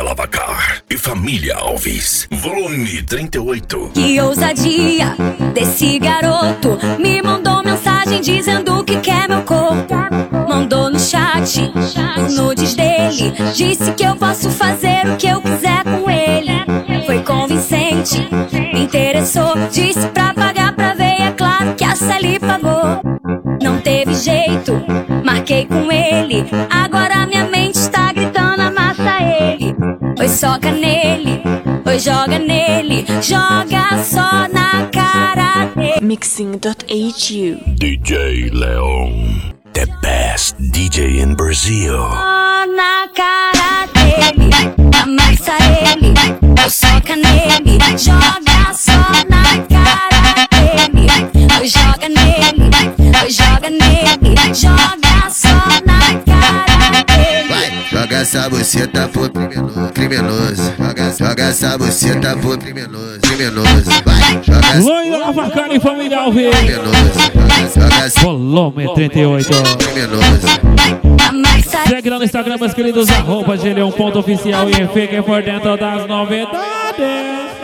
Lavacar e Família Alves, volume 38. Que ousadia desse garoto, me mandou mensagem dizendo que quer meu corpo. Mandou no chat os nudes dele, disse que eu posso fazer o que eu quiser com ele. Foi convincente, me interessou, disse pra pagar pra ver, é claro que a Sally pagou. Não teve jeito, marquei com ele, agora minha mente está gritando amassa ele. Oi, soca nele, oi, joga nele, joga só na cara dele. Mixing.hu DJ Leon, the best DJ in Brazil. Só na cara dele, amassa ele, oi, soca nele, joga só na cara dele. Oi, joga nele, oi, joga nele, joga só na cara dele. Vai, joga essa buceta pro criminoso. Joga essa buceta pro criminoso. Vai, joga essa Loira Lavacar e Família Alves, criminoso. Joga essa volume 38. criminoso. Amassa Segue lá no Instagram, meus queridos, @geleon.oficial e fiquem por dentro das novidades.